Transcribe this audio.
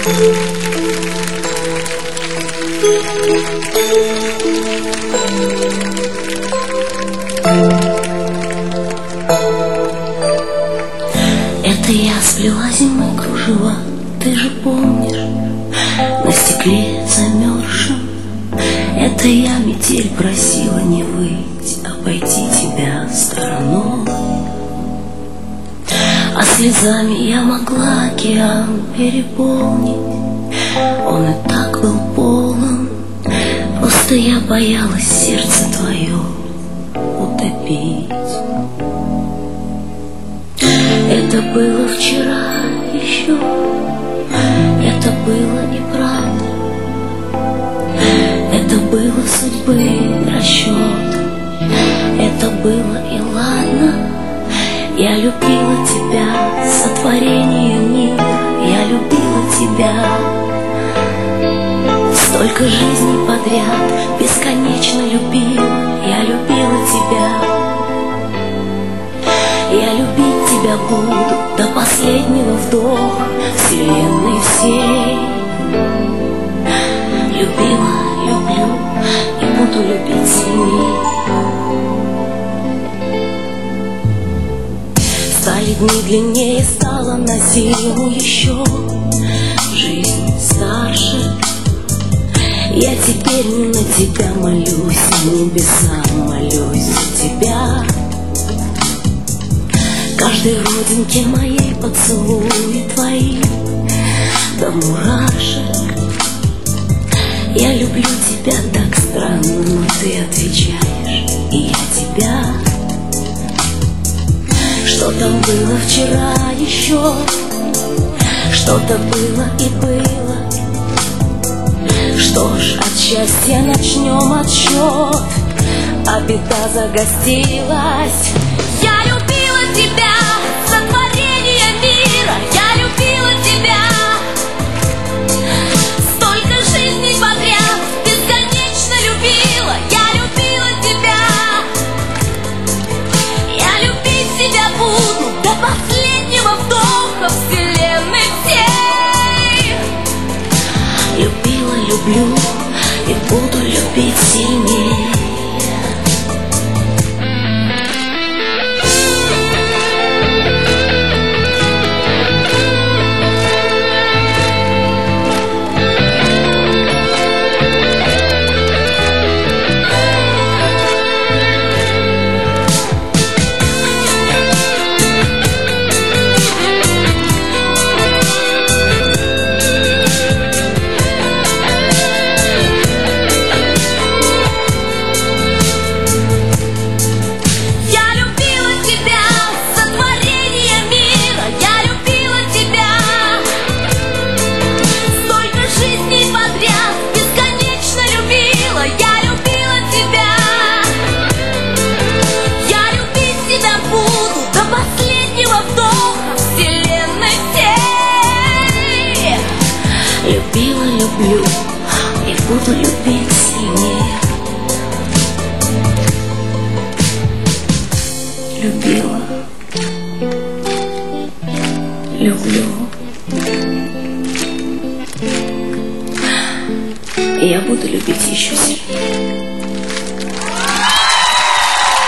Это я сплела зимой кружева, ты же помнишь, на стекле замерзшем. Это я метель просила не выйти, обойти тебя стороной. А слезами я могла океан переполнить, он и так был полон. Просто я боялась сердце твое утопить. Это было вчера еще, это было неправда, это было судьбы расчет, это было и ладно. Я любила тебя, сотворение мира, я любила тебя. Столько жизней подряд, бесконечно любила, я любила тебя. Я любить тебя буду до последнего вдоха вселенной всей. Любила, люблю и буду любить сильней. Стали дни длиннее, стала на зиму еще жизнь старше. Я теперь не на тебя молюсь, небесам молюсь за тебя. Каждой родинке моей поцелуи твои до мурашек. Я люблю тебя так странно, но ты отвечаешь, и я тебя. Что там было вчера еще, что-то было и было. Что ж, от счастья начнем отсчет, а беда загостилась. Я любила тебя, сотворение мира, я любила тебя. Столько жизней подряд, бесконечно любила, я любила тебя. Я любить тебя буду до последнего вдоха вселенной всей. Любила, люблю и буду любить сильнее. Любила, люблю и буду любить сильнее. Любила, люблю и я буду любить еще сильнее.